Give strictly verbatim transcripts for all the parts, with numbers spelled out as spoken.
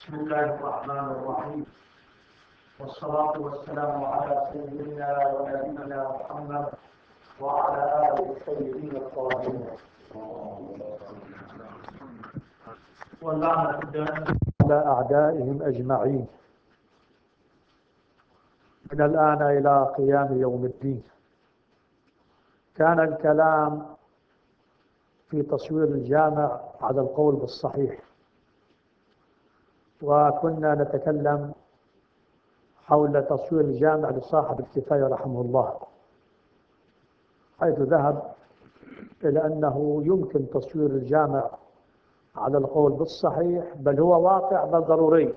بسم الله الرحمن الرحيم، والصلاة والسلام على سيدنا ونبينا محمد وعلى آله الطيبين الطاهرين، واللعنة الدائمة على أعدائهم أجمعين من الآن إلى قيام يوم الدين. كان الكلام في تصوير الجامع على القول بالصحيح، وكنا نتكلم حول تصوير الجامع لصاحب الكفاية رحمه الله، حيث ذهب إلى أنه يمكن تصوير الجامع على القول بالصحيح، بل هو واقع بل ضروري.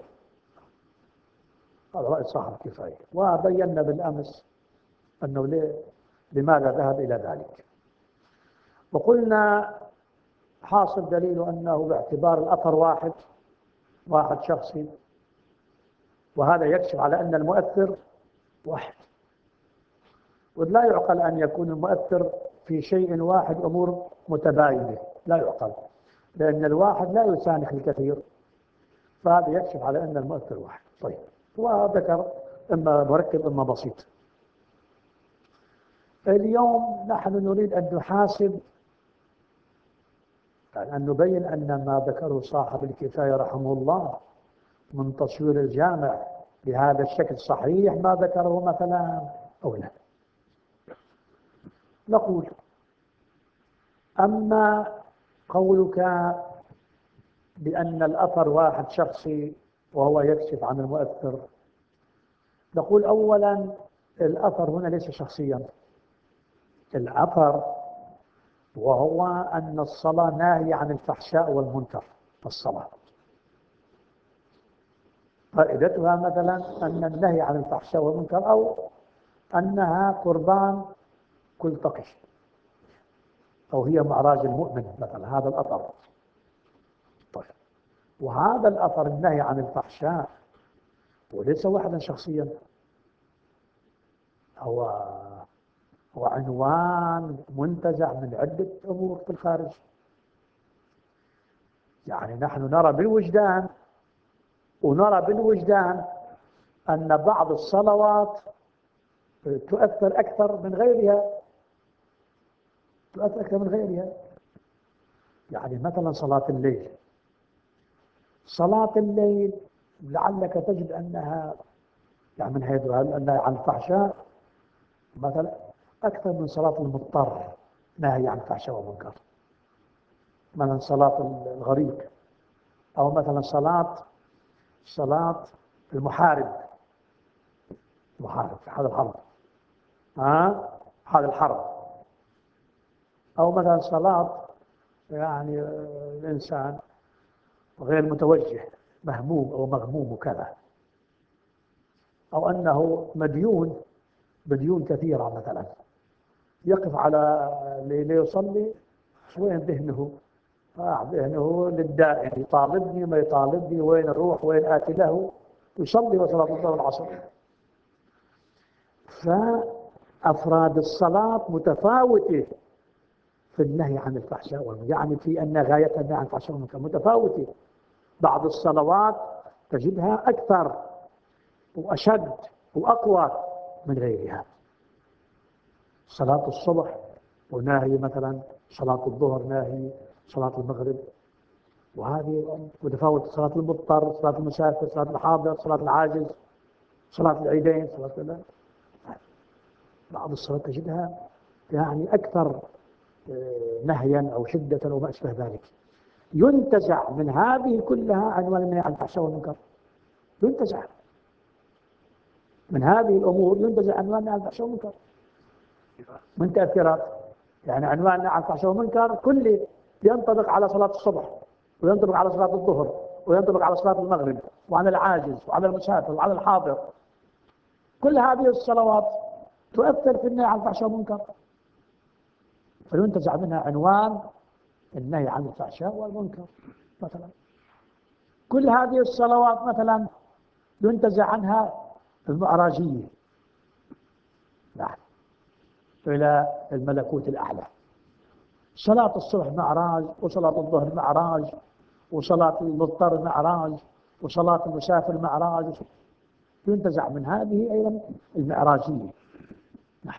هذا رأي صاحب الكفاية، وبينا بالأمس أنه لماذا ذهب إلى ذلك، وقلنا حاصل دليل أنه باعتبار الأثر واحد واحد شخصي، وهذا يكشف على أن المؤثر واحد، ولا يعقل أن يكون المؤثر في شيء واحد أمور متباينة، لا يعقل، لأن الواحد لا يسانخ الكثير، فهذا يكشف على أن المؤثر واحد. طيب، وذكر إما مركب إما بسيط. اليوم نحن نريد أن نحاسب، يعني أن نبين أن ما ذكره صاحب الكفاية رحمه الله من تصوير الجامع بهذا الشكل صحيح ما ذكره مثلا أو لا. نقول: أما قولك بأن الأثر واحد شخصي وهو يكشف عن المؤثر، نقول أولا الأثر هنا ليس شخصيا، الأثر وهو أن الصلاة ناهية عن الفحشاء والمنكر. الصلاة فائدتها مثلا أن النهي عن الفحشاء والمنكر، أو أنها قربان كل تقي، أو هي معراج المؤمن مثلا، هذا الأثر. طيب، وهذا الأثر النهي عن الفحشاء وليس واحدا شخصيا، هو هو عنوان منتزع من عدة أمور في الخارج. يعني نحن نرى بالوجدان ونرى بالوجدان أن بعض الصلوات تؤثر أكثر من غيرها، تؤثر أكثر من غيرها. يعني مثلا صلاة الليل، صلاة الليل لعلك تجد أنها يعني من حيث أنها عن الفحشاء مثلا أكثر من صلاة المضطر ناهي عن الفحشاء والمنكر، مثلا صلاة الغريق، أو مثلا صلاة صلاة المحارب، محارب في حال الحرب، ها حال الحرب، أو مثلا صلاة يعني الإنسان غير متوجه، مهموم أو مغموم وكذا، أو أنه مديون مديون كثيرة مثلا، يقف على ليصلي وين ذهنه؟ آه ذهنه للدائم، يطالبني ما يطالبني، وين اروح وين آتي له، يصلي وصلاة الظهر والعصر. فأفراد الصلاة متفاوتة في النهي عن الفحشاء والمنكر، يعني في أن غايتها النهي عن الفحشاء والمنكر متفاوتة. بعض الصلوات تجدها أكثر وأشد وأقوى من غيرها. صلاة الصبح وناهي مثلا، صلاة الظهر ناهي، صلاة المغرب، وهذه متفاوتة. صلاة المضطر، صلاة المسافر، صلاة الحاضر، صلاة العاجز، صلاة العيدين، صلاة الله. بعض الصلاة تجدها يعني أكثر نهيا أو شدة أو ما أشبه ذلك. ينتزع من هذه كلها عنوان النهي عن الفحشاء والمنكر، ينتزع من هذه الأمور، ينتزع عنوان النهي عن الفحشاء والمنكر من تأثيرات. يعني عنوان النهي عن الفحشاء والمنكر كله ينطبق على صلاة الصبح، وينطبق على صلاة الظهر، وينطبق على صلاة المغرب، وعلى العاجز، وعلى المسافر، وعلى الحاضر. كل هذه الصلوات تؤثر في النهي عن الفحشاء والمنكر، فينتزع منها عنوان النهي عن الفحشاء والمنكر. مثلا كل هذه الصلوات مثلا ينتزع عنها المعراجية، نعم، إلى الملكوت الأعلى. صلاة الصبح معراج، وصلاة الظهر معراج، وصلاة المضطر معراج، وصلاة المسافر معراج، ينتزع من هذه أيضا المعراجية. نعم.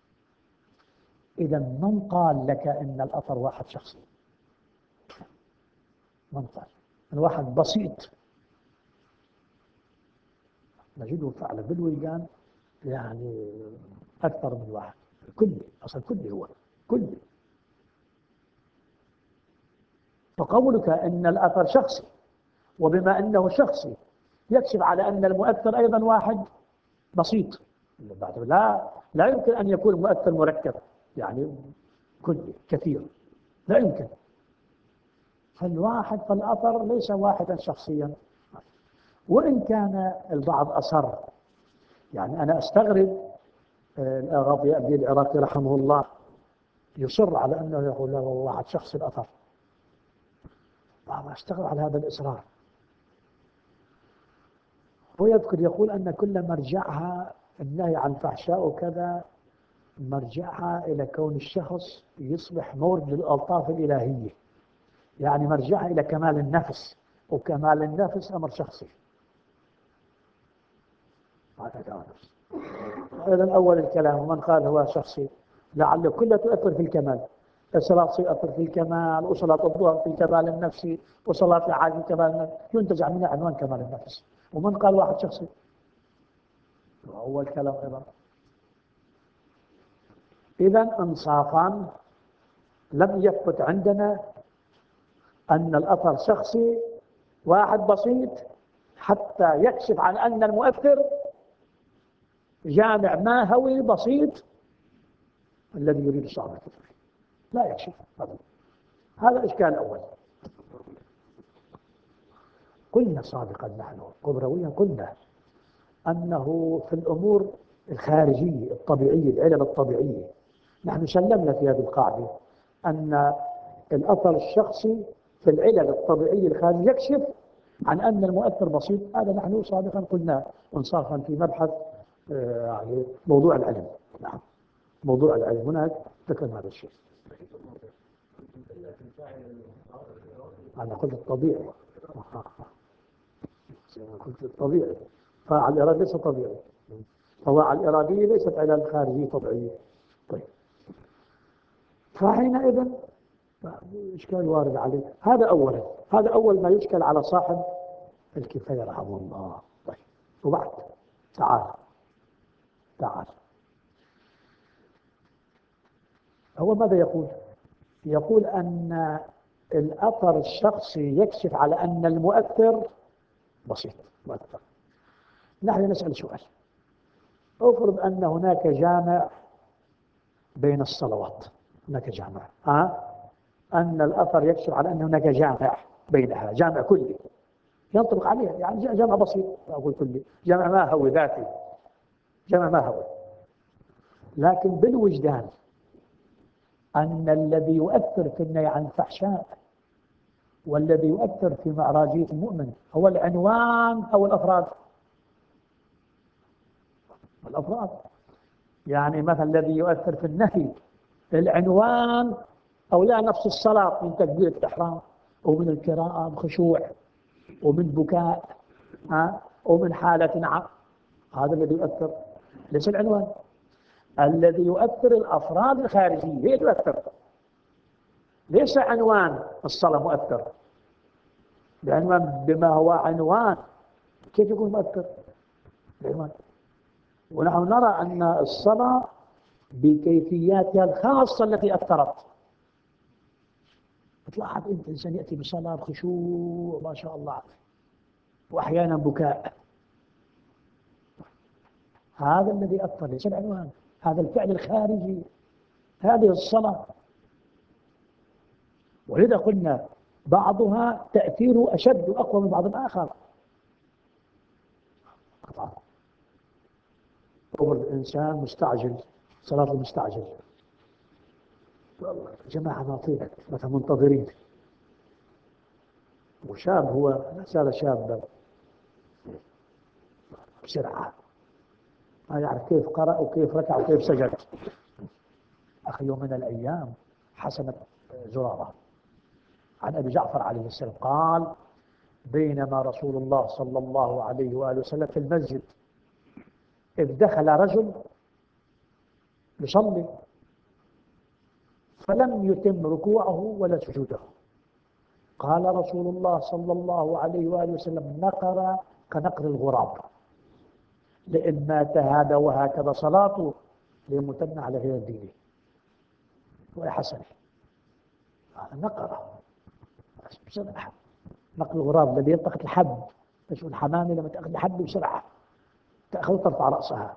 إذا من قال لك إن الأثر واحد شخصي؟ من قال؟ الواحد بسيط نجده فعلا بالوجدان يعني أكثر من واحد، كلي أصلا كلي هو كلي. فقولك أن الأثر شخصي، وبما أنه شخصي يكشف على أن المؤثر أيضا واحد بسيط، لا لا يمكن أن يكون مؤثر مركب يعني كلي كثير، لا يمكن. فالواحد فالأثر ليس واحدا شخصيا، وإن كان البعض أصر. يعني أنا أستغرب الأغاضي أبي العراقي رحمه الله يصر على أنه يقول له واحد شخص الأثر، أنا أستغرب على هذا الإصرار. ويذكر يقول أن كل مرجعها النهي عن الفحشاء وكذا مرجعها إلى كون الشخص يصبح مورد للألطاف الإلهية، يعني مرجعها إلى كمال النفس، وكمال النفس أمر شخصي. إذن أول الكلام من قال هو شخصي لعله كله تؤثر في الكمال، الصلاة تؤثر في الكمال، وصلاة الظهر في الكمال النفسي، وصلاة العاد في الكمال النفسي، ينتزع منها عنوان كمال النفس. ومن قال واحد شخصي؟ أول كلام أيضا. إذن إنصافا لم يثبت عندنا أن الأثر شخصي واحد بسيط حتى يكشف عن أن المؤثر جامع ماهوي بسيط الذي يريد صاحب الكفر، لا يكشف هذا. هذا الإشكال الأول. قلنا سابقا نحن قبرويا قلنا أنه في الأمور الخارجية الطبيعية العلل الطبيعية نحن سلمنا في هذه القاعدة أن الأثر الشخصي في العلل الطبيعية الخارجية يكشف عن أن المؤثر بسيط. هذا نحن سابقا قلنا انصافا في مبحث يعني موضوع العلم. نعم موضوع العلم هناك ذكرنا هذا الشيء. أنا قلت الطبيعي، قلت الطبيعي فاعل الإرادة ليس طبيعي، فواعل الإرادية ليست علل خارجية طبيعية. طيب فحينئذ إشكال وارد عليه. هذا أولا، هذا أول ما يشكل على صاحب الكفاية رحمه الله. طيب وبعد تعال تعال هو ماذا يقول؟ يقول أن الأثر الشخصي يكشف على أن المؤثر بسيط مؤثر. نحن نسأل سؤال، افرض أن هناك جامع بين الصلوات، هناك جامع ها أن الأثر يكشف على أن هناك جامع بينها، جامع كلي ينطبق عليه، يعني جامع بسيط أقول كلي، جامع ما هو ذاتي، جامع ما هو. لكن بالوجدان أن الذي يؤثر في النهي عن الفحشاء والذي يؤثر في معراجية المؤمن هو العنوان أو الأفراد؟ الأفراد. يعني مثلا الذي يؤثر في النهي العنوان أو لا نفس الصلاة من تكبيرة الإحرام ومن القراءة بخشوع ومن بكاء ها ومن حالة عم، هذا الذي يؤثر ليس العنوان. الذي يؤثر الأفراد الخارجية هي تؤثر، ليس عنوان الصلاة مؤثر، بعنوان بما هو عنوان كيف يكون مؤثر العنوان. ونحن نرى أن الصلاة بكيفياتها الخاصة التي أثرت. تلاحظ أنت إنسان يأتي بصلاة بخشوع ما شاء الله وأحيانا بكاء، هذا الذي أثر ليس العنوان، هذا الفعل الخارجي، هذه الصلاة. ولذا قلنا بعضها تأثيره أشد وأقوى من بعض الآخر. طبعا الإنسان مستعجل، صلاة المستعجل والله جماعة ناطية مثلا منتظرين، وشاب هو لا زال شابا بسرعة ما يعرف كيف قرأ وكيف ركع وكيف سجد. أخي يوم من الأيام حسنت زرارة عن أبي جعفر عليه السلام قال بينما رسول الله صلى الله عليه وآله وسلم في المسجد إذ دخل رجل يصلي فلم يتم ركوعه ولا سجوده، قال رسول الله صلى الله عليه وآله وسلم: نقر كنقر الغراب، لئن مات هذا وهكذا صلاته ليموتن على غير دينه. ويا حسن هذا نقر بسرعة، نقر الغراب الذي يلتقط الحب، تشوف الحمامة لما تأخذ الحب بسرعة تأخذ ترفع رأسها.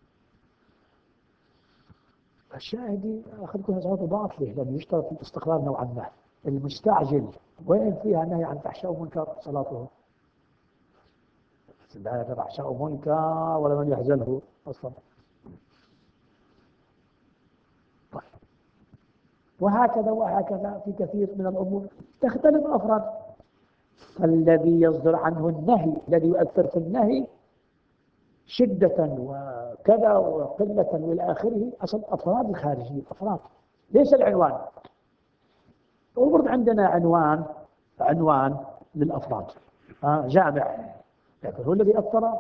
الشاهد أخذكم صلاته باطلة لأنه يشترط في الاستقرار نوعا ما. المستعجل وين فيها نهي عن فحشاء ومنكر صلاته؟ لا فحشاء ومنكر ولا من يحزنه أصلا. طيب. وهكذا وهكذا في كثير من الأمور تختلف الأفراد. فالذي يصدر عنه النهي الذي يؤثر في النهي شدة وكذا وقلة وإلى آخره أصل أفراد الخارجية، الأفراد ليس العنوان. وبرضه عندنا عنوان عنوان للأفراد آه جامع، لكن هو الذي أثر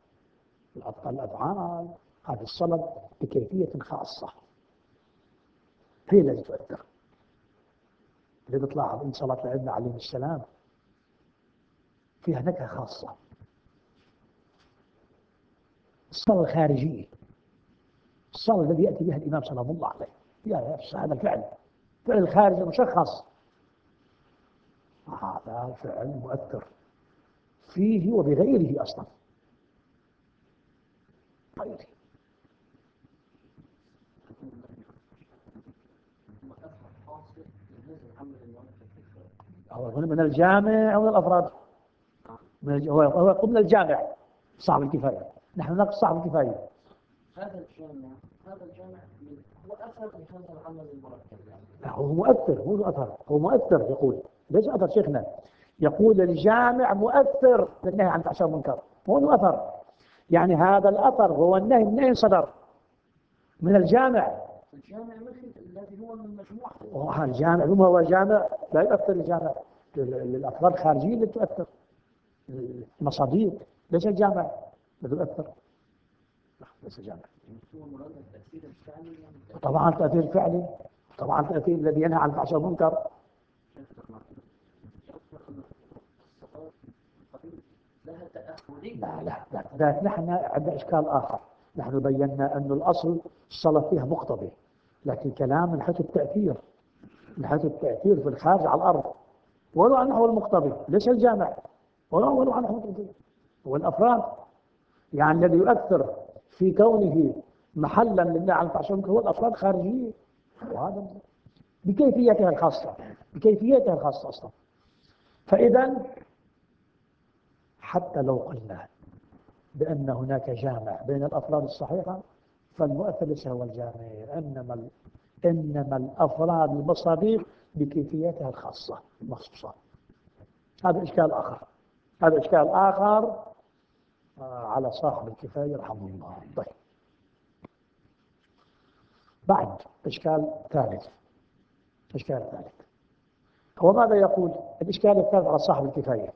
الأفعال هذه الصلاة بكيفية خاصة هي التي تؤثر. اللي بتلاحظ إن صلاة العلم عليه السلام فيها نكهة خاصة. الصلاة الخارجية، الصلاة الذي يأتي بها الإمام سلام الله عليه، يا هذا الفعل فعل الخارج المشخص، هذا فعل مؤثر فيه وبغيره أصلا. غيره هو من الجامع أو من الأفراد؟ هو هو من الجامع صاحب الكفاية، نحن نقص صاحب الكفاية. هذا الجامع هذا الجامع هو أثر من هذا العمل المركب يعني. هو مؤثر، هو أثر، هو مؤثر. يقول ليش أثر شيخنا؟ يقول الجامع مؤثر للنهي عن الفحشاء والمنكر، هو له أثر. يعني هذا الأثر هو النهي، النهي صدر من الجامع. الجامع مثل الذي هو من مجموعة. الجامع ثم هو جامع لا يؤثر الجامع، الأفراد الخارجية اللي تؤثر، المصاديق ليس الجامع الذي يؤثر. لا ليس الجامع. طبعا التأثير الفعلي، طبعا التأثير الذي ينهى عن الفحشاء والمنكر. لا لا لا ذات نحن عندنا إشكال آخر. نحن بينا أن الأصل الصلاة فيها مقتضي، لكن كلام من حيث التأثير، من حيث التأثير في الخارج على الأرض، ولو عنه هو المقتضي ليس الجامع، ولو ولو عنه المقتضي هو الأفراد. يعني الذي يؤثر في كونه محلا لله على الفحشاء والمنكر هو الأفراد الخارجية، وهذا بكيفيتها الخاصة، بكيفيتها الخاصة أصلا. فإذا حتى لو قلنا بأن هناك جامع بين الأفراد الصحيحة فالمؤثر ليس هو الجامع، إنما إنما الأفراد المصاديق بكيفيتها الخاصة المخصوصة. هذا إشكال آخر، هذا إشكال آخر على صاحب الكفاية رحمه الله. طيب بعد إشكال ثالث، إشكال ثالث هو ماذا يقول؟ الإشكال الثالث على صاحب الكفاية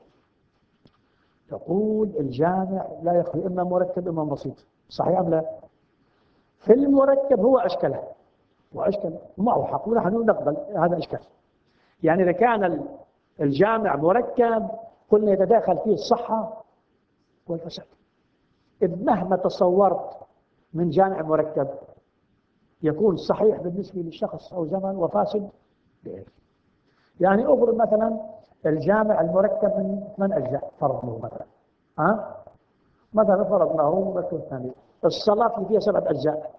يقول الجامع لا يخلو إما مركب إما بسيط، صحيح أم لا؟ في المركب هو أشكله وأشكل معه حق ونحن نقبل هذا الإشكال. يعني إذا كان الجامع مركب قلنا يتداخل فيه الصحة والفساد، إذ مهما تصورت من جامع مركب يكون صحيح بالنسبة للشخص أو زمن وفاسد غيره. يعني أفرض مثلا الجامع المركب من ثمان أجزاء فرضناه مثلا، ها؟ مثلا فرضناه مثل الثاني الصلاة اللي فيها سبعة أجزاء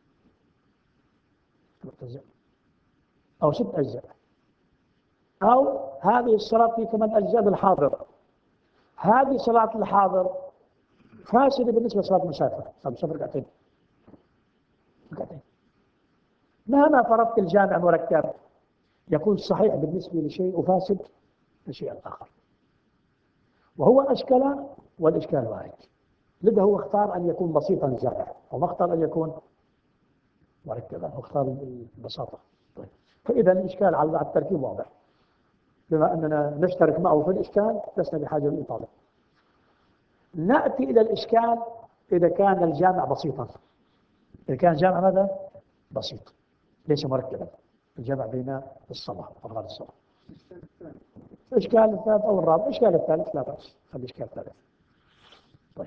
أو ست أجزاء، أو هذه الصلاة في ثمان أجزاء بالحاضر، هذه صلاة الحاضر فاسدة بالنسبة لصلاة المسافر، صلاة المسافر ركعتين ركعتين. مهما فرضت الجامع مركب يكون صحيح بالنسبة لشيء وفاسد لشيء آخر، وهو أشكال والإشكال وارد. لذا هو اختار أن يكون بسيطا الجامع وما اختار أن يكون مركبا، هو اختار البساطة. طيب. فإذا الإشكال على التركيب واضح. بما أننا نشترك معه في الإشكال لسنا بحاجة للإطالة. نأتي إلى الإشكال إذا كان الجامع بسيطا. إذا كان الجامع ماذا؟ بسيط، ليس مركبا. الجمع بين الصلاة أفراد الصلاة. الإشكال الثالث أو الرابع، الإشكال الثالث لا بأس، خلي الإشكال الثالث. طيب،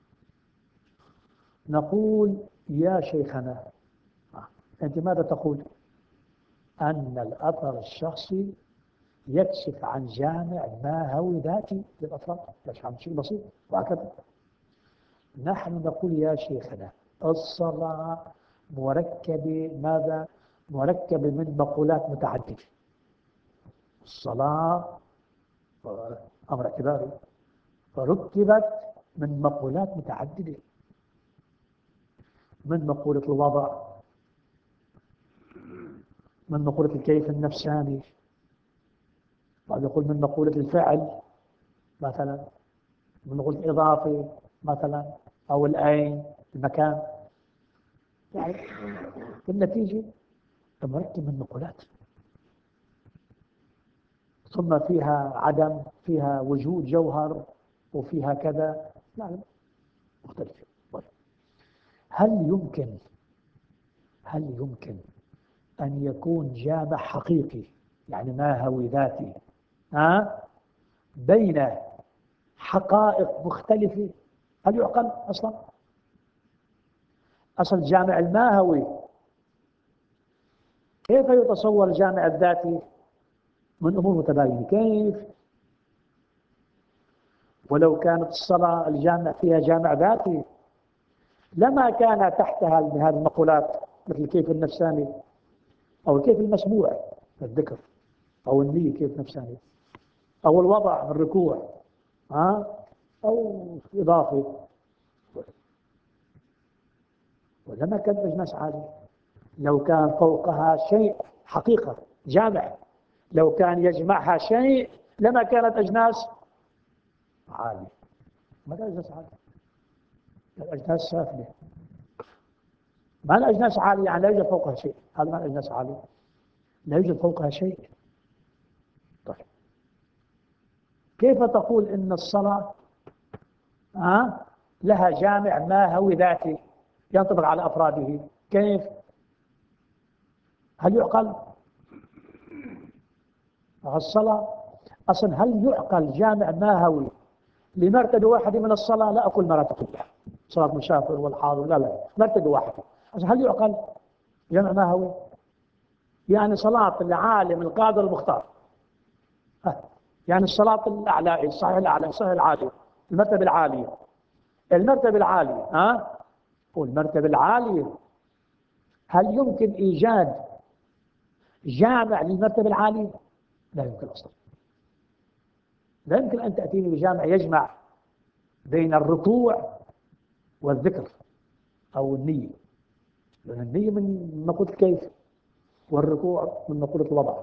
نقول يا شيخنا، أنت ماذا تقول؟ أن الأثر الشخصي يكشف عن جامع ماهوي ذاتي للأفراد، يكشف عن شيء بسيط وهكذا. نحن نقول يا شيخنا الصلاة مركبة ماذا؟ مركبة من مقولات متعددة. الصلاة أمر اعتباري، فركبت من مقولات متعددة، من مقولة الوضع، من مقولة الكيف النفساني، بعد يقول من مقولة الفعل مثلا، من مقولة الإضافة مثلا، أو الأين المكان. يعني في النتيجة مركب من مقولات، ثم فيها عدم، فيها وجود جوهر، وفيها كذا، لا مختلفة. هل يمكن هل يمكن أن يكون جامع حقيقي يعني ماهوي ذاتي ها بين حقائق مختلفة؟ هل يعقل أصلا؟ أصل الجامع الماهوي كيف يتصور الجامع الذاتي من أمور متباينة؟ كيف؟ ولو كانت الصلاة الجامع فيها جامع ذاتي لما كان تحتها هذه المقولات مثل كيف النفساني أو كيف المسموع الذكر، أو النية كيف نفساني، أو الوضع الركوع ها أو إضافة، ولما كانت أجناس عالية. لو كان فوقها شيء حقيقة جامع، لو كان يجمعها شيء لما كانت أجناس عالية. ماذا أجناس عالية؟ الأجناس سافلة. ما الأجناس عالية يعني لا يوجد فوقها شيء، هذا ما الأجناس عالية، لا يوجد فوقها شيء. طيب، كيف تقول إن الصلاة ها لها جامع ماهوي ذاتي ينطبق على أفراده؟ كيف؟ هل يعقل؟ الصلاة أصلا هل يعقل جامع ماهوي لمرتبة واحدة من الصلاة؟ لا أقول مراتب كلها، صلاة المسافر والحاضر، لا لا، مرتبة واحدة. أصلا هل يعقل جامع ماهوي؟ يعني صلاة العالم القادر المختار، يعني الصلاة الأعلى، الصحيح الأعلى، الصحيح العالي، المرتبة العالية، المرتبة العالية ها والمرتبة العالية، هل يمكن إيجاد جامع للمرتبة العالية؟ لا يمكن أصلا. لا يمكن أن تأتيني بجامع يجمع بين الركوع والذكر أو النية، لأن النية من مقولة الكيف، والركوع من مقولة الوضع،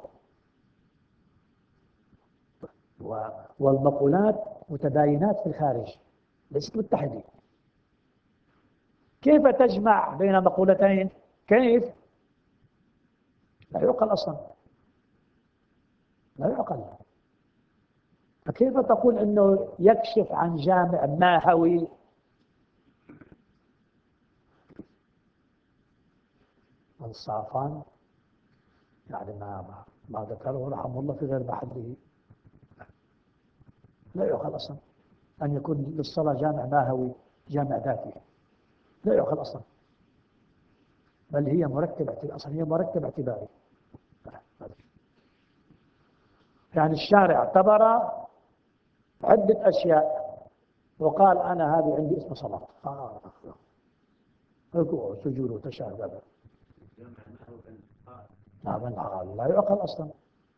والمقولات متباينات في الخارج ليست متحدة. كيف تجمع بين مقولتين؟ كيف؟ لا يعقل أصلا، لا يعقل. فكيف تقول أنه يكشف عن جامع ماهوي؟ الصافان يعني ما ما ذكره رحمه الله في غير محله. لا يعقل أصلا أن يكون للصلاة جامع ماهوي، جامع ذاتي، لا يعقل أصلا. بل هي مركب اعتباري، أصلا هي مركب اعتباري. يعني الشارع اعتبر عدة أشياء وقال أنا هذه عندي اسم صلاة، آه ركوع وسجود وتشهد، لا يعقل أصلا.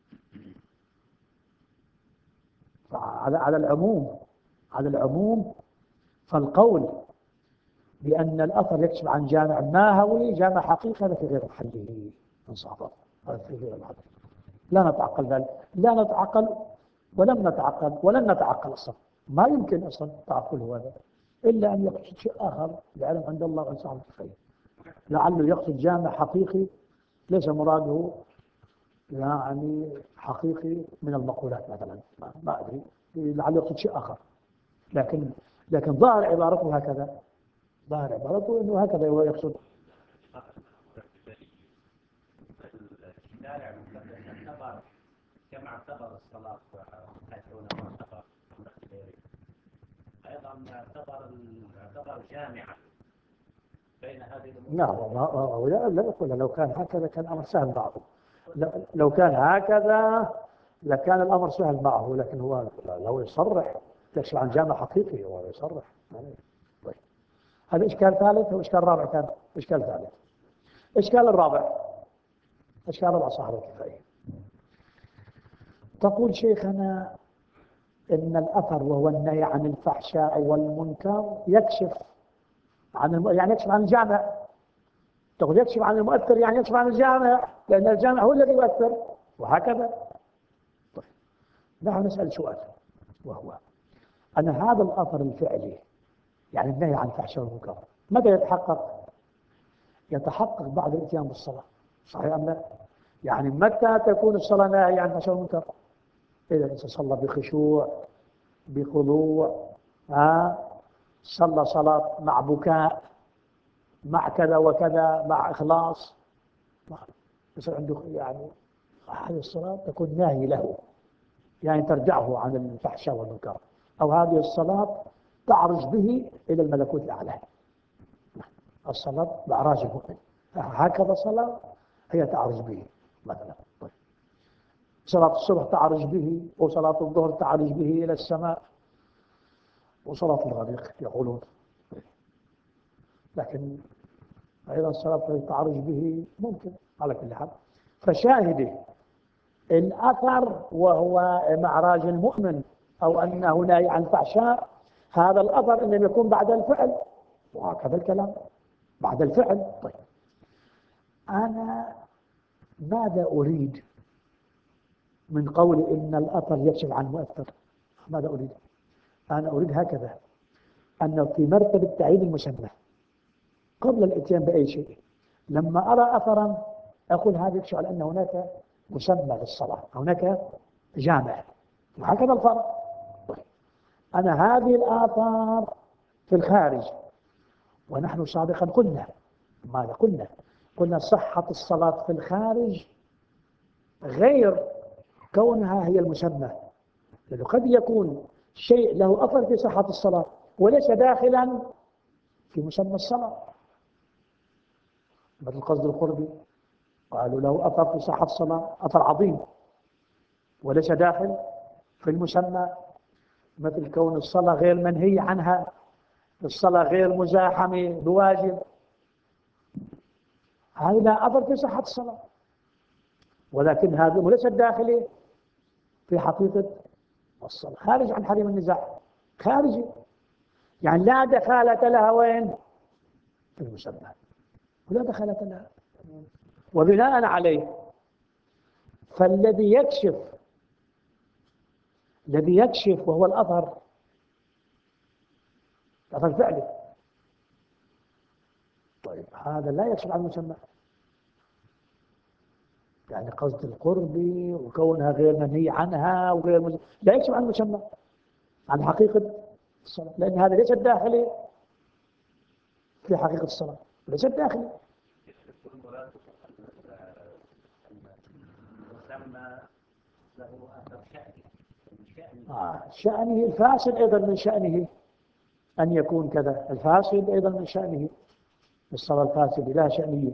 على على العموم على العموم فالقول بأن الأثر يكشف عن جامع ماهوي جامع حقيقي هذا في غير محله انصافا، هذا في غير محله. لا نتعقل ذلك، لا نتعقل ولم نتعقل ولن نتعقل أصلا. ما يمكن أصلا تعقل هذا إلا أن يقصد شيء آخر العلم عند الله وعند صاحب الخير. لعله يقصد جامع حقيقي ليس مراده يعني حقيقي من المقولات مثلا، ما, ما أدري، لعله يقصد شيء آخر، لكن لكن ظاهر عبارته هكذا، ظاهر عبارته أنه هكذا هو يقصد. الشارع يعتبر كما اعتبر الصلاة وحيثون معتبر أيضا يعتبر يعتبر جامعة بين هذه الأمور. لا لا لا لو كان هكذا كان الأمر سهل معه، لو كان هكذا لكان الأمر سهل معه، لكن هو لو يصرح يكشف عن جامع حقيقي هو يصرح. طيب هذا إشكال ثالث وإشكال رابع. كان إشكال ثالث. إشكال الرابع إشكال الأصحاب الكفائي. تقول شيخنا إن الأثر وهو النهي عن الفحشاء والمنكر يكشف عن الم... يعني يكشف عن الجامع. تقول يكشف عن المؤثر يعني يكشف عن الجامع، لأن الجامع هو الذي يؤثر، وهكذا. طيب نحن نسأل سؤال، وهو أن هذا الأثر الفعلي يعني النهي عن الفحشاء والمنكر متى يتحقق؟ يتحقق بعد الاتيان بالصلاة، صحيح أم لا؟ يعني متى تكون الصلاة ناهية عن الفحشاء والمنكر؟ إذا الإنسان صلى بخشوع بخضوع، ها صلى صلاة مع بكاء مع كذا وكذا مع إخلاص، يصير عنده يعني هذه الصلاة تكون ناهي له، يعني ترجعه عن الفحشاء والمنكر، أو هذه الصلاة تعرج به إلى الملكوت الأعلى. الصلاة معراج المؤمن، هكذا صلاة هي تعرج به مثلا. طيب صلاة الصبح تعرج به، وصلاة الظهر تعرج به إلى السماء، وصلاة الغريق يقولون، لكن أيضا الصلاة تعرج به ممكن على كل حال. فشاهده الأثر وهو معراج المؤمن أو أنه نهي عن الفحشاء، هذا الأثر إنما يكون بعد الفعل، وهكذا الكلام بعد الفعل. طيب أنا ماذا أريد من قول إن الأثر يكشف عن المؤثر؟ ماذا أريد؟ أنا أريد هكذا، أنه في مرتبة تعيين المسمى قبل الاتيان بأي شيء، لما أرى أثرا أقول هذا يكشف على أن هناك مسمى للصلاة، هناك جامع، وهكذا الفرق. طيب أنا هذه الآثار في الخارج، ونحن سابقا قلنا ماذا قلنا؟ قلنا صحة الصلاة في الخارج غير كونها هي المسمى، لأنه قد يكون شيء له أثر في صحة الصلاة وليس داخلا في مسمى الصلاة، مثل قصد القرب قالوا له أثر في صحة الصلاة، أثر عظيم وليس داخل في المسمى، مثل كون الصلاة غير منهي عنها، الصلاة غير مزاحمة بواجب، هذا لا أثر في صحة الصلاة، ولكن هذه ليست داخلة في حقيقة الصلاة، خارج عن حريم النزاع، خارجي، يعني لا دخالة لها وين؟ في المسمى، ولا دخالة لها. وبناء عليه فالذي يكشف الذي يكشف وهو الأثر، الأثر فعلي، طيب هذا لا يكشف عن المسمى، يعني قصد القرب وكونها غير منهي عنها وغير مز... لا يكشف عن المسمى، عن حقيقة الصلاة، لأن هذا ليس داخلي في حقيقة الصلاة، ليس داخلي. آه شأنه الفاسد أيضا من شأنه أن يكون كذا، الفاسد أيضا من شأنه الصلاة الفاسد لها شأنية،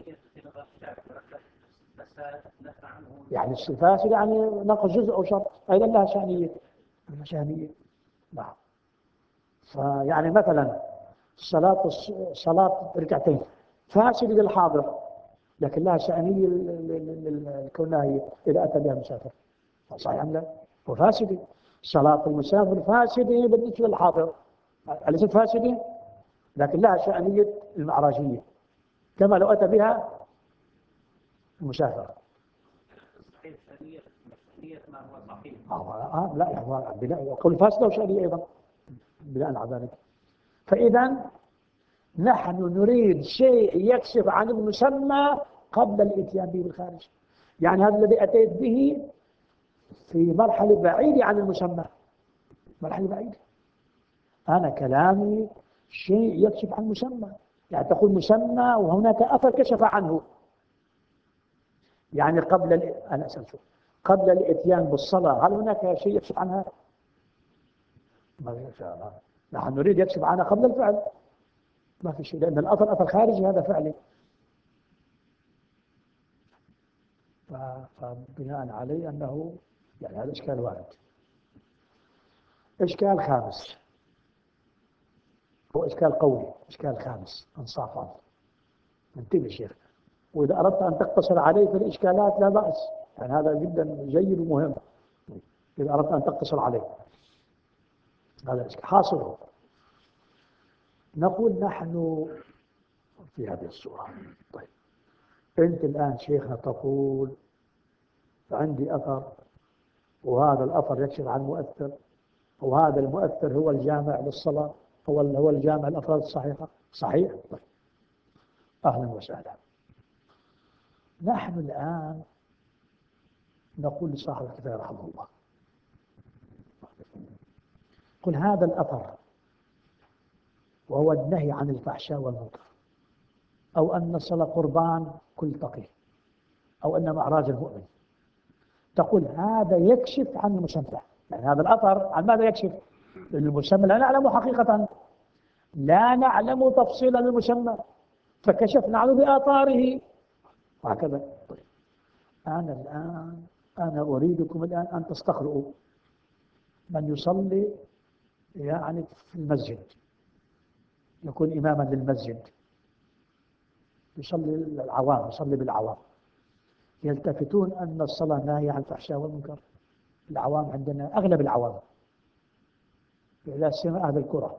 يعني الفاسد يعني نقص جزء أو شرط أيضا لها شأنية، لها شأنية. نعم. فيعني مثلا صلاة صلاة ركعتين فاسد للحاضر، لكن لها شأنية الكونها إذا أتى بها مسافر، صحيح أم لا؟ وفاسدة صلاة المسافر فاسدة بالنسبة للحاضر، ليست فاسدة لكن لها شأنية المعراجية كما لو أتى بها المسافر. آه لا يعني قول فاسدة وشأنية أيضا بناء على ذلك. فإذا نحن نريد شيء يكشف عن المسمى قبل الاتيان به بالخارج، يعني هذا الذي أتيت به في مرحلة بعيدة عن المسمى، مرحلة بعيدة. أنا كلامي شيء يكشف عن مسمى، يعني تقول مسمى وهناك أثر كشف عنه. يعني قبل ال... أنا أسأل شو قبل الإتيان بالصلاة هل هناك شيء يكشف عنها؟ ما شاء الله، نحن نريد يكشف عنها قبل الفعل. ما في شيء، لأن الأثر أثر خارجي، هذا فعلي. فبناء عليه أنه يعني هذا إشكال وارد. إشكال خامس هو إشكال قولي، إشكال خامس إنصافا. انتبه شيخ، وإذا أردت أن تقتصر عليه في الإشكالات لا بأس، يعني هذا جدا جيد ومهم. إذا أردت أن تقتصر عليه هذا الإشكال حاصله. نقول نحن في هذه الصورة. طيب أنت الآن شيخنا تقول عندي أثر، وهذا الأثر يكشف عن مؤثر، وهذا المؤثر هو الجامع للصلاة، هو هو الجامع الأفراد الصحيحة. صحيح؟ طيب أهلا وسهلا. نحن الآن نقول لصاحب الكتاب رحمه الله، قل هذا الأثر وهو النهي عن الفحشاء والمنكر، أو أن الصلاة قربان كل تقي، أو أن معراج المؤمن، تقول هذا يكشف عن المسمى. يعني هذا الأثر عن ماذا يكشف؟ المسمى لا نعلم حقيقة، لا نعلم تفصيلا المسمى، فكشفنا عنه بآثاره وهكذا. طيب أنا الآن أنا أريدكم الآن أن تستقرؤوا من يصلي يعني في المسجد، يكون إماما للمسجد، يصلي العوام، يصلي بالعوام، يلتفتون أن الصلاة ناهية عن الفحشاء والمنكر. العوام عندنا أغلب العوام لا سيما أهل القرى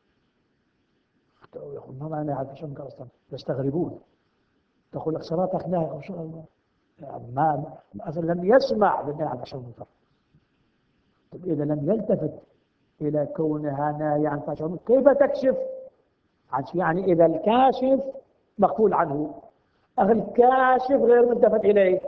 يقول ما معنى عن الفحشاء والمنكر أصلا، يستغربون. تقول لك صلاتك ناهية يعني ما مثلا لم يسمع بالنهي عن الفحشاء والمنكر. طيب إذا لم يلتفت إلى كونها ناهية عن الفحشاء والمنكر كيف تكشف عن شيء؟ يعني إذا الكاشف مغفول عنه، أخي الكاشف غير ملتفت إليه،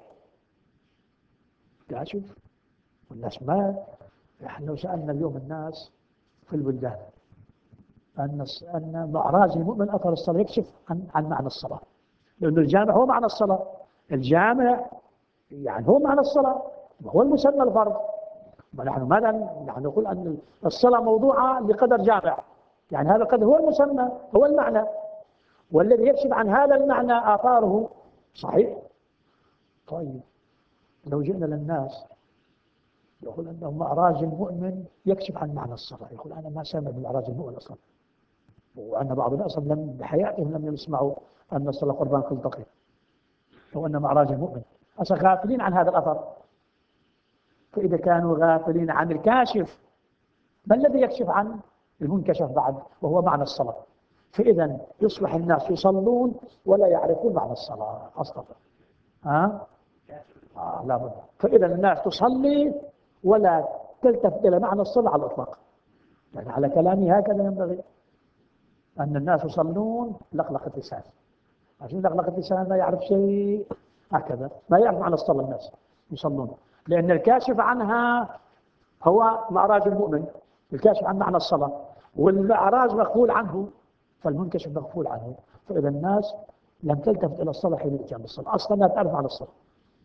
كاشف والناس ما. نحن لو سألنا اليوم الناس في البلدان أن أن معراج المؤمن أثر الصلاة يكشف عن عن معنى الصلاة، لأن الجامع هو معنى الصلاة، الجامع يعني هو معنى الصلاة، هو المسمى الفرض. ونحن ماذا نحن نقول أن الصلاة موضوعة لقدر جامع، يعني هذا القدر هو المسمى، هو المعنى، والذي يكشف عن هذا المعنى آثاره. صحيح؟ طيب لو جئنا للناس يقول أنه معراج المؤمن يكشف عن معنى الصلاة، يقول أنا ما سمع بمعراج المؤمن أصلا، وأن بعض الناس لم بحياتهم لم يسمعوا أن الصلاة قربان كل دقيقة، أو أن معراج المؤمن، أصلا غافلين عن هذا الأثر. فإذا كانوا غافلين عن الكاشف، ما الذي يكشف عن المنكشف بعد وهو معنى الصلاة؟ فإذا يصبح الناس يصلون ولا يعرفون معنى الصلاة أصلا. ها؟ آه لا بد. فإذا الناس تصلي ولا تلتفت إلى معنى الصلاة على الإطلاق. يعني على كلامي هكذا ينبغي أن الناس يصلون لقلقة لسان، عشان لقلقة لسان ما يعرف شيء هكذا، ما يعرف معنى الصلاة. الناس يصلون لأن الكاشف عنها هو معراج المؤمن، الكاشف عن معنى الصلاة، والمعراج مغفول عنه، فالمنكشف مغفول عنه. فإذا الناس لم تلتفت إلى الصلاة حين الإتيان بالصلاة، أصلا لا تعرف عن الصلاة.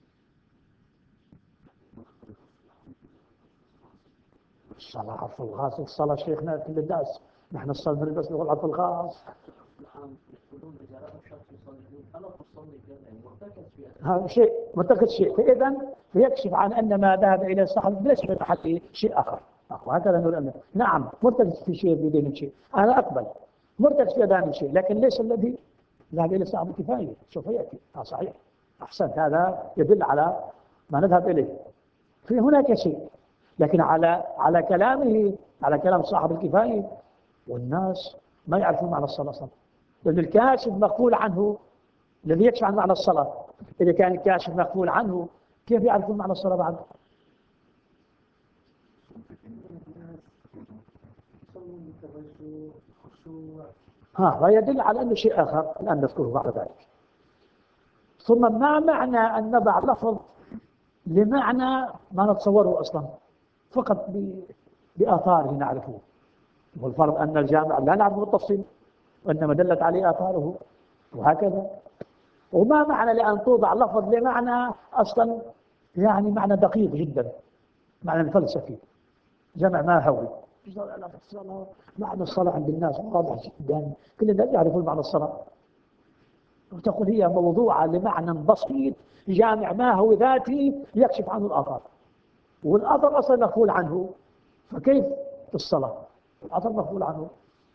الصلاة عرف الخاص، الصلاة شيخنا كل الناس، نحن الصلاة نريد بس نقول عرف الخاص. هذا شيء مرتكز شيء، فإذا يكشف عن أن ما ذهب إلى الصحابة ليس من أحد شيء آخر. وهكذا نقول أنه نعم مرتكز في شيء بدين شيء، أنا أقبل مرتكز في أدان شيء، لكن ليس الذي ذهب إلى الصحابة كفاية. سوف يأتي. آه صحيح، أحسنت، هذا يدل على ما نذهب إليه. في هناك شيء، لكن على على كلامه، على كلام صاحب الكفاية، والناس ما يعرفون معنى الصلاة أصلا، لأن الكاشف مقبول عنه الذي يكشف عن معنى الصلاة. إذا كان الكاشف مقبول عنه كيف يعرفون معنى الصلاة بعد؟ ها، ويدل على أنه شيء آخر الآن نذكره بعد ذلك. ثم ما معنى أن نضع لفظ لمعنى ما نتصوره أصلا فقط بآثاره نعرفه، والفرض أن الجامع لا نعرفه بالتفصيل وإنما دلت عليه آثاره وهكذا. وما معنى لأن توضع لفظ لمعنى أصلا يعني معنى دقيق جدا، معنى فلسفي، جمع ما هوي. معنى الصلاة عند الناس واضح جدا، كل الناس يعرفون معنى الصلاة، وتقول هي موضوعة لمعنى بسيط جامع ما هو ذاتي يكشف عنه الآثار، والآثار أصلا مغفول عنه، فكيف في الصلاة الآثار مغفول عنه؟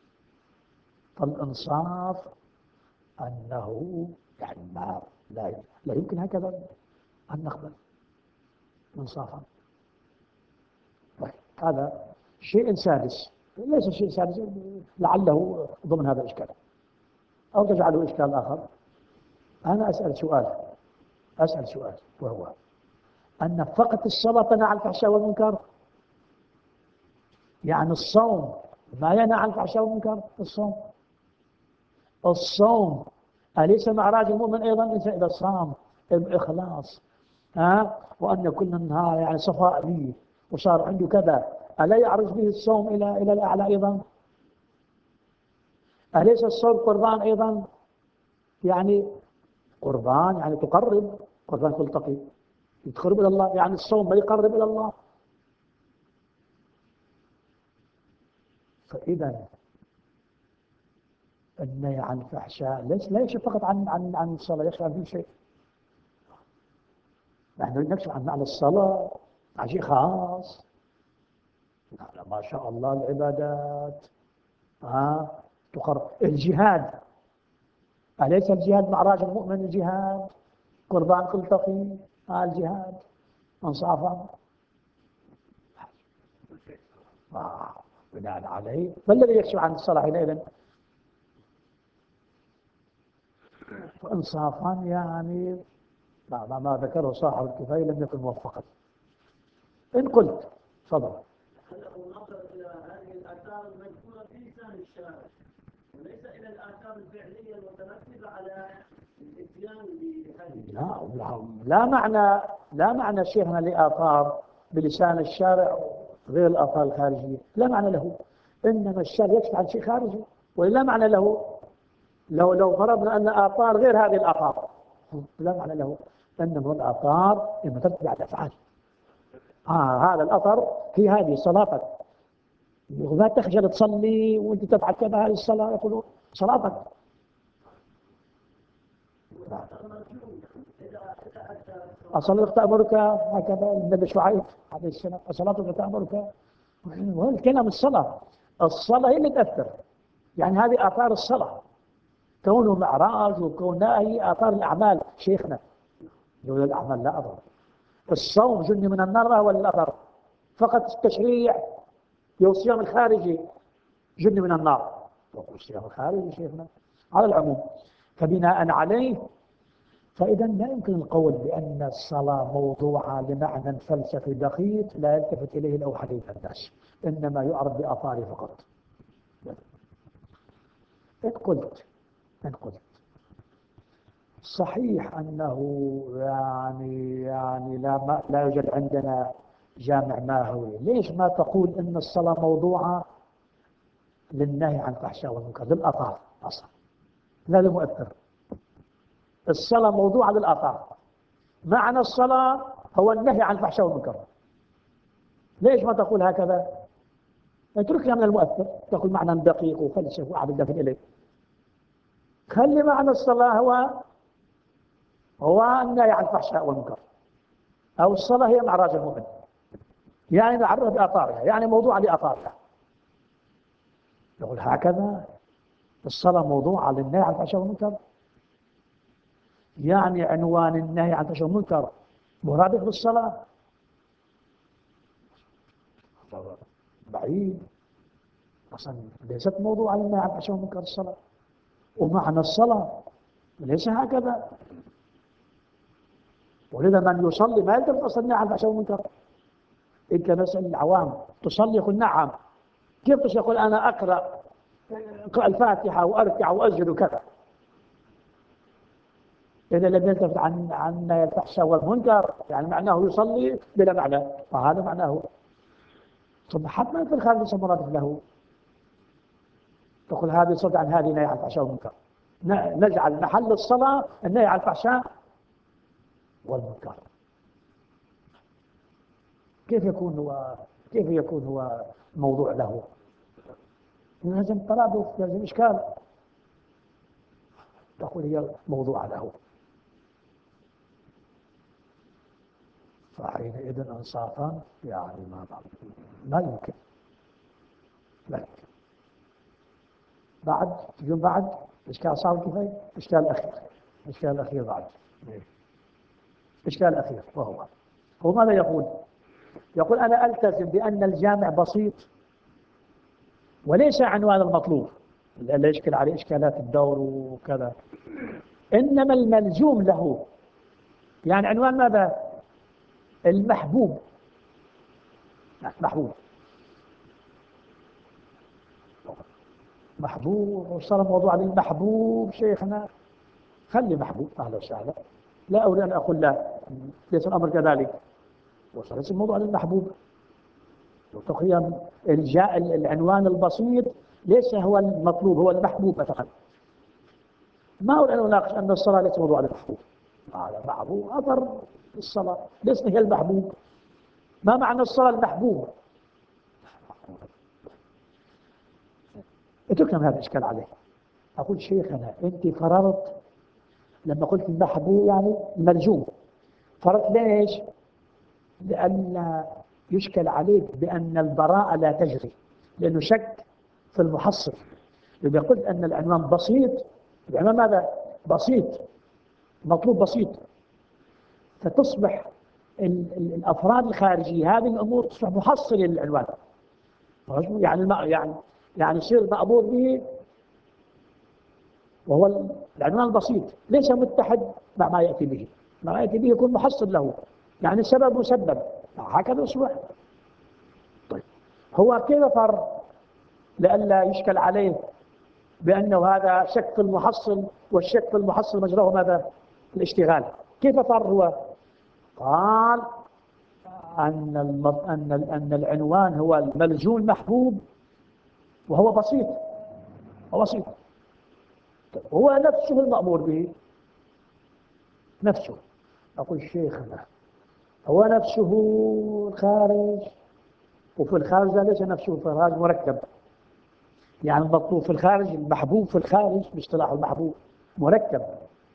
فالإنصاف أنه يعني ما لا, لا يمكن هكذا أن نقبل إنصافا. طيب هذا شيء سادس، ليس شيء سادس، لعله ضمن هذا الإشكال أو تجعله إشكال آخر. أنا أسأل سؤال أسأل سؤال وهو أن فقط الصلاة تنهى عن الفحشاء والمنكر؟ يعني الصوم ما ينهى عن الفحشاء والمنكر؟ الصوم الصوم أليس معراج المؤمن أيضا الإنسان إذا صام بإخلاص ها وأن كل النهار يعني صفاء لي وصار عنده كذا، ألا يعرج به الصوم إلى إلى الأعلى أيضا؟ أليس الصوم قربان أيضا؟ يعني قربان يعني تقرب، قربان تلتقي يتقرب إلى الله، يعني الصوم ما يقرب إلى الله. فإذا النهي عن الفحشاء ليس لا يكشف فقط عن عن عن الصلاة، يكشف عن كل شيء. نحن نكشف عن معنى الصلاة عن شيء خاص. ما شاء الله العبادات ها تقرب. الجهاد أليس الجهاد معراج المؤمن؟ الجهاد قربان تلتقي ها الجهاد انصافا. آه. بناء عليه ما الذي يكشف عن الصلاة حينئذ؟ انصافا يعني ما, ما ذكره صاحب الكفاية لم يكن موفقا. إن قلت تفضل. نظر إلى هذه الآثار المذكورة في لسان الشارع وليس إلى الآثار الفعلية المترتبة على الإتيان بهذه. لا لا لا معنى لا معنى شيخنا لآثار بلسان الشارع غير الآثار الخارجية، لا معنى له. إنما الشارع يكشف عن شيء خارجي ولا معنى له. لو لو فرضنا أن آثار غير هذه الآثار لا معنى له، إنما الآثار المترتبة على الأفعال. آه هذا الأثر هي هذه صلاتك، وما تخجل تصلي وأنت تفعل كذا هذه الصلاة، يقولون صلاتك. الصلاة تأمرك هكذا النبي شعيب عليه السلام، الصلاة تأمرك، والكلام الصلاة الصلاة هي اللي تأثر. يعني هذه آثار الصلاة، كونه معراج وكونها هي آثار الأعمال. شيخنا يقول الأعمال لا أضر. الصوم جني من النار ولا الأثر؟ فقط التشريع والصيام الخارجي جني من النار، والصيام الخارجي شيخنا على العموم. فبناء عليه فإذا لا يمكن القول بأن الصلاة موضوعة لمعنى فلسفي دقيق لا يلتفت إليه له حديث الناس، إنما يعرف بآثاره فقط. إن قلت إن قلت صحيح أنه يعني يعني لا ما لا يوجد عندنا جامع ماهوي، ليش ما تقول إن الصلاة موضوعة للنهي عن الفحشاء والمنكر للآثار أصلا؟ لا لمؤثر. الصلاة موضوعة للآثار، معنى الصلاة هو النهي عن الفحشاء والمنكر. ليش ما تقول هكذا؟ اتركها من المؤثر، تقول معنى دقيق وفلسفي وعبد الدفن إليه. خلي معنى الصلاة هو هو النهي عن الفحشاء والمنكر، أو الصلاة هي معراج المؤمن، يعني نعرفها بآثارها، يعني موضوعة لآثارها. يقول هكذا الصلاة موضوعة للنهي عن الفحشاء والمنكر، يعني عنوان النهي عن الفحشاء والمنكر مرادف بالصلاة؟ بعيد، أصلا ليست موضوعة للنهي عن الفحشاء والمنكر الصلاة، ومعنى الصلاة ليس هكذا. ولذا من يصلي ما يلتفت أصلا النهي عن الفحشاء والمنكر. إنت نسأل العوام تصلي يقول نعم، كيف تصلي؟ يقول أنا أقرأ الفاتحة وأركع وأسجد وكذا. إذا لم يلتفت عن عن الفحشاء والمنكر يعني معناه يصلي بلا معنى، وهذا معناه. ثم حتما في الخارج ليس مرادف له. تقول هذه صد عن هذه نهي عن الفحشاء والمنكر، نجعل محل الصلاة النهي عن الفحشاء والمنكر. كيف يكون هو كيف يكون هو موضوع له؟ لازم ترادف، لازم إشكال. تقول هي موضوع له. فحينئذ انصافا يعني ما ما يمكن لا يمكن. بعد يوم بعد إشكال صار كيف؟ إشكال أخير إشكال أخير بعد إشكال أخير، وهو هو ماذا يقول؟ يقول أنا ألتزم بأن الجامع بسيط وليس عنوان المطلوب، لا يشكل عليه إشكالات الدور وكذا، إنما الملزوم له. يعني عنوان ماذا؟ المحبوب. محبوب محبوب وصار موضوع للمحبوب. شيخنا خلي محبوب أهلا وسهلا، لا أريد أن أقول لا، ليس الأمر كذلك. وصار ليس الموضوع للمحبوب. وتقيم الجاء العنوان البسيط ليس هو المطلوب، هو المحبوب مثلا. ما أريد أن أناقش أن الصلاة ليس موضوع للمحبوب، هذا محبوب أثر الصلاة ليس هي المحبوب. ما معنى الصلاة المحبوب؟ اتركنا هذا الإشكال عليه. أقول شيخنا أنت فررت لما قلت المحبوب يعني الملزوم، فررت ليش؟ لأن يشكل عليك بأن البراءة لا تجري، لأنه شك في المحصل. إذا قلت أن العنوان بسيط، العنوان ماذا؟ بسيط، مطلوب بسيط، فتصبح ال ال الأفراد الخارجية هذه الأمور تصبح محصلة للعنوان. يعني يعني يعني يصير مأمور به وهو العنوان البسيط ليس متحد مع ما يأتي به، ما يأتي به يكون محصل له، يعني سبب مسبب، هكذا يصبح. طيب هو كيف فر لئلا يشكل عليه بأنه هذا شك في المحصل، والشك في المحصل مجراه ماذا؟ الاشتغال. كيف فر هو؟ قال أن المض... أن ال... أن العنوان هو الملزوم المحبوب وهو بسيط، هو بسيط. هو نفسه المأمور به، نفسه. أقول شيخنا هو نفسه الخارج، وفي الخارج ليس نفسه في الخارج مركب. يعني المطلوب في الخارج، المحبوب في الخارج باصطلاح المحبوب مركب.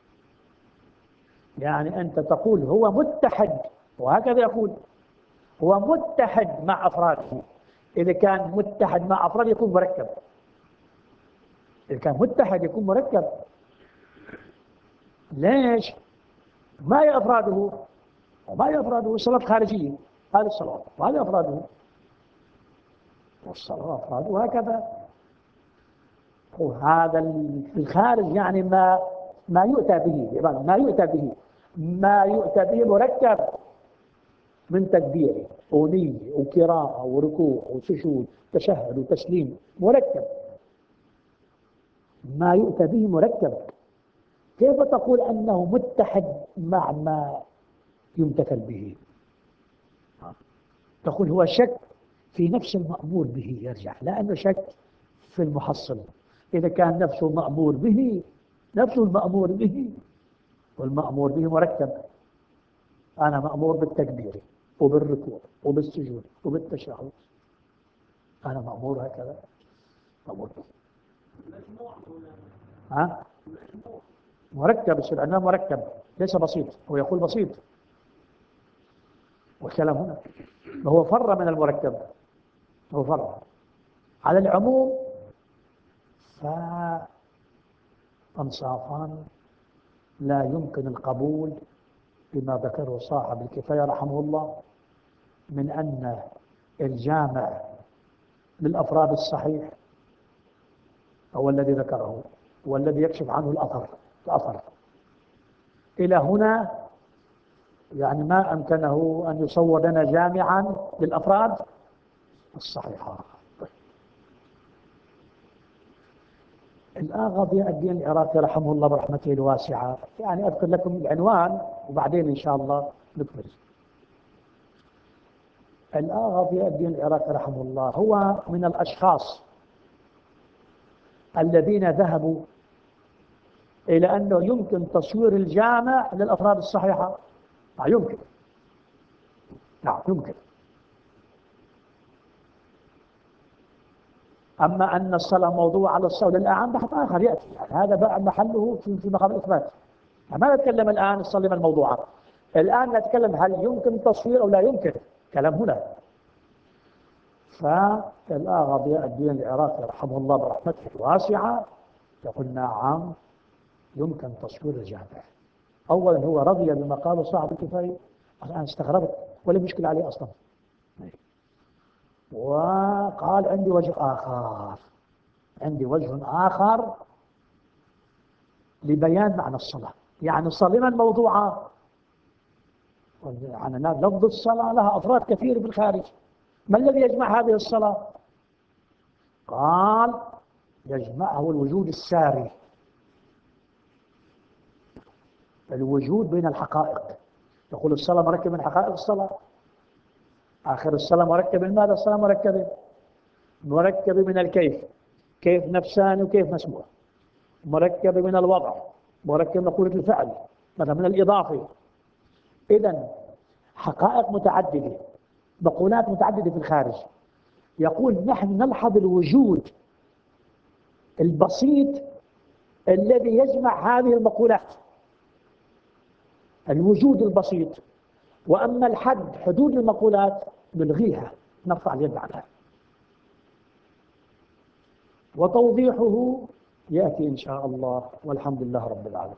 يعني أنت تقول هو متحد، وهكذا يقول هو متحد مع أفراده. إذا كان متحد مع أفراد يكون مركب، إذا كان متحد يكون مركب. ليش؟ ما هي أفراده؟ وما هي أفراده؟ الصلاة خارجية، هذه الصلاة وهذه أفراده، والصلاة أفراده وهكذا. وهذا في الخارج يعني ما ما يؤتى به، ما يؤتى به ما يؤتى به مركب من تكبير ونية وقراءة وركوع وسجود تشهد وتسليم، مركب. ما يؤتى به مركب. كيف تقول أنه متحد مع ما يمتثل به؟ تقول هو شك في نفس المأمور به يرجع، لا أنه شك في المحصل. إذا كان نفسه مأمور به، نفسه المأمور به، والمأمور به مركب. أنا مأمور بالتكبير وبالركوع وبالسجود وبالتشهد، أنا مأمور هكذا، مأمور به. ها؟ مركب، يصير عندنا مركب ليس بسيط. هو يقول بسيط، والكلام هنا هو فر من المركب، هو فر على العموم. فانصافا لا يمكن القبول بما ذكره صاحب الكفاية رحمه الله من أن الجامع للأفراد الصحيح هو الذي ذكره، هو الذي يكشف عنه الأثر الأثر إلى هنا. يعني ما أمكنه أن يصور لنا جامعا للأفراد الصحيحة. الآغا ضياء الدين العراقي رحمه الله برحمته الواسعة، يعني أذكر لكم العنوان وبعدين إن شاء الله نكمل. الآغا ضياء الدين العراقي رحمه الله هو من الأشخاص الذين ذهبوا إلى أنه يمكن تصوير الجامع للأفراد الصحيحة. آه يمكن، نعم يمكن. أما أن الصلاة موضوع على الصلاة للأعم بحث آخر يأتي، يعني هذا بقى محله في في مقام الإثبات. ما نتكلم الآن الصلاة الموضوعة، الآن نتكلم هل يمكن تصوير أو لا يمكن، كلام هنا. فالآغا ضياء الدين العراقي رحمه الله برحمته الواسعة يقول نعم يمكن تصوير الجامع. أولا هو رضي بما قاله صاحب الكفاية، أنا استغربت ولا مشكلة عليه أصلا، وقال عندي وجه آخر، عندي وجه آخر لبيان معنى الصلاة. يعني الصلاة لمن موضوعة؟ يعني لفظ الصلاة لها أفراد كثير في الخارج. ما الذي يجمع هذه الصلاة؟ قال يجمعه الوجود الساري، الوجود بين الحقائق. يقول الصلاة مركب من حقائق الصلاة، آخر الصلاة مركب من ماذا؟ الصلاة مركبة مركبة من الكيف، كيف نفساني وكيف مسموع، مركبة من الوضع، مركب مقولة الفعل، مثلا من الإضافة. إذن حقائق متعددة، مقولات متعددة في الخارج. يقول نحن نلحظ الوجود البسيط الذي يجمع هذه المقولات، الوجود البسيط. وأما الحد حدود المقولات نلغيها، نرفع اليد عنها. وتوضيحه يأتي إن شاء الله، والحمد لله رب العالمين.